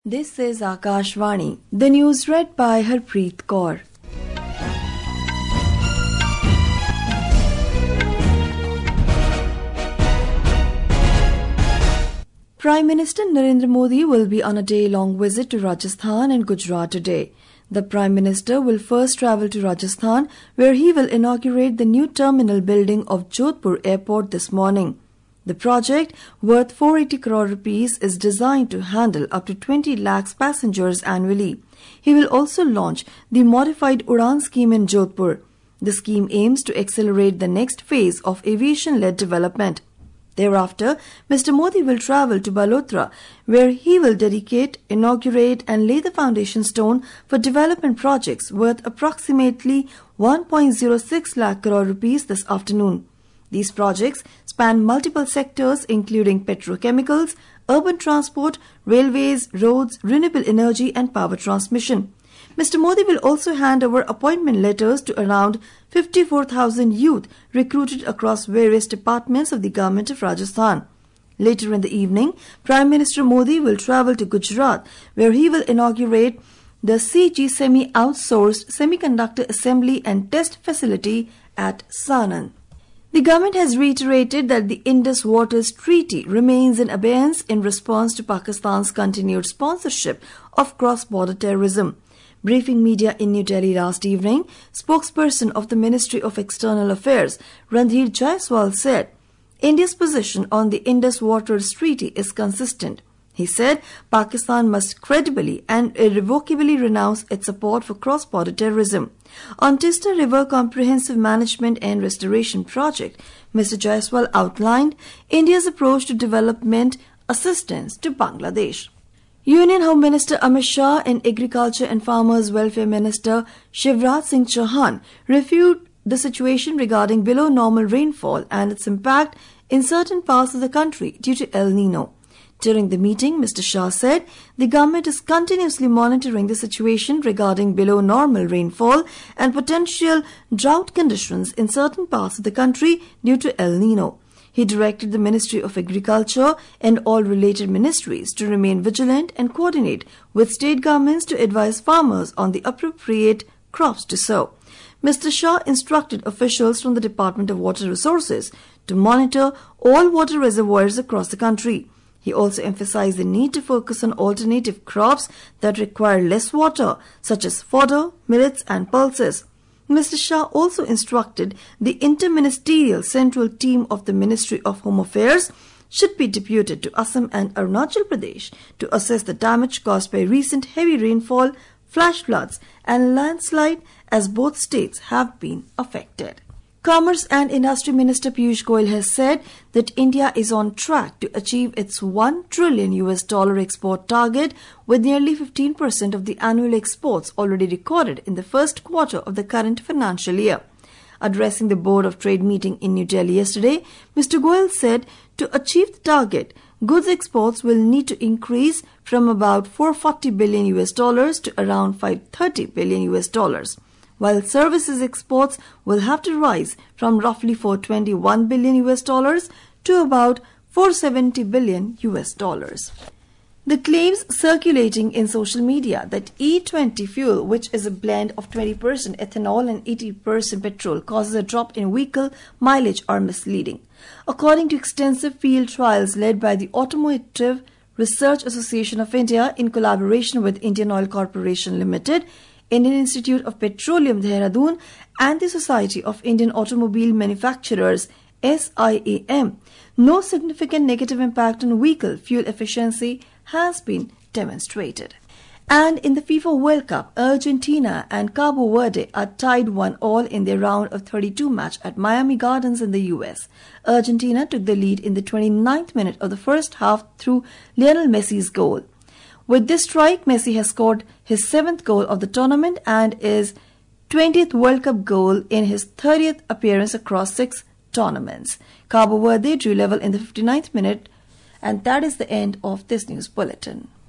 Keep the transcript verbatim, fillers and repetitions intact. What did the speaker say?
This is Akashvani. The news read by Harpreet Kaur. Prime Minister Narendra Modi will be on a day-long visit to Rajasthan and Gujarat today. The Prime Minister will first travel to Rajasthan, where he will inaugurate the new terminal building of Jodhpur Airport this morning. The project, worth four hundred eighty crore rupees, is designed to handle up to twenty lakhs passengers annually. He will also launch the modified Udan scheme in Jodhpur. The scheme aims to accelerate the next phase of aviation-led development. Thereafter, Mister Modi will travel to Balotra, where he will dedicate, inaugurate and lay the foundation stone for development projects worth approximately one point zero six lakh crore rupees this afternoon. These projects span multiple sectors including petrochemicals, urban transport, railways, roads, renewable energy and power transmission. Mister Modi will also hand over appointment letters to around fifty-four thousand youth recruited across various departments of the government of Rajasthan. Later in the evening, Prime Minister Modi will travel to Gujarat, where he will inaugurate the C G Semi outsourced semiconductor assembly and test facility at Sanand. The government has reiterated that the Indus Waters Treaty remains in abeyance in response to Pakistan's continued sponsorship of cross-border terrorism. Briefing media in New Delhi last evening, spokesperson of the Ministry of External Affairs, Randhir Jaiswal, said, India's position on the Indus Waters Treaty is consistent. He said Pakistan must credibly and irrevocably renounce its support for cross-border terrorism. On Tista River Comprehensive Management and Restoration Project, Mister Jaiswal outlined India's approach to development assistance to Bangladesh. Union Home Minister Amit Shah and Agriculture and Farmers Welfare Minister Shivraj Singh Chauhan reviewed the situation regarding below normal rainfall and its impact in certain parts of the country due to El Nino. During the meeting, Mister Shah said the government is continuously monitoring the situation regarding below normal rainfall and potential drought conditions in certain parts of the country due to El Nino. He directed the Ministry of Agriculture and all related ministries to remain vigilant and coordinate with state governments to advise farmers on the appropriate crops to sow. Mister Shah instructed officials from the Department of Water Resources to monitor all water reservoirs across the country. He also emphasized the need to focus on alternative crops that require less water, such as fodder, millets and pulses. Mister Shah also instructed the interministerial central team of the Ministry of Home Affairs should be deputed to Assam and Arunachal Pradesh to assess the damage caused by recent heavy rainfall, flash floods and landslide, as both states have been affected. Commerce and Industry Minister Piyush Goyal has said that India is on track to achieve its one trillion U S dollar export target, with nearly fifteen percent of the annual exports already recorded in the first quarter of the current financial year. Addressing the Board of Trade meeting in New Delhi yesterday, Mister Goyal said to achieve the target, goods exports will need to increase from about four hundred forty billion U S dollars to around five hundred thirty billion U S dollars. While services exports will have to rise from roughly four hundred twenty-one billion U S dollars to about four hundred seventy billion U S dollars. The claims circulating in social media that E twenty fuel, which is a blend of twenty percent ethanol and eighty percent petrol, causes a drop in vehicle mileage are misleading. According to extensive field trials led by the Automotive Research Association of India in collaboration with Indian Oil Corporation Limited, Indian Institute of Petroleum Dehradun and the Society of Indian Automobile Manufacturers S I A M, no significant negative impact on vehicle fuel efficiency has been demonstrated. And in the FIFA World Cup, Argentina and Cabo Verde are tied one all in their round of thirty-two match at Miami Gardens in the U S. Argentina took the lead in the twenty-ninth minute of the first half through Lionel Messi's goal. With this strike, Messi has scored his seventh goal of the tournament and his twentieth World Cup goal in his thirtieth appearance across six tournaments. Cabo Verde drew level in the fifty-ninth minute, and that is the end of this news bulletin.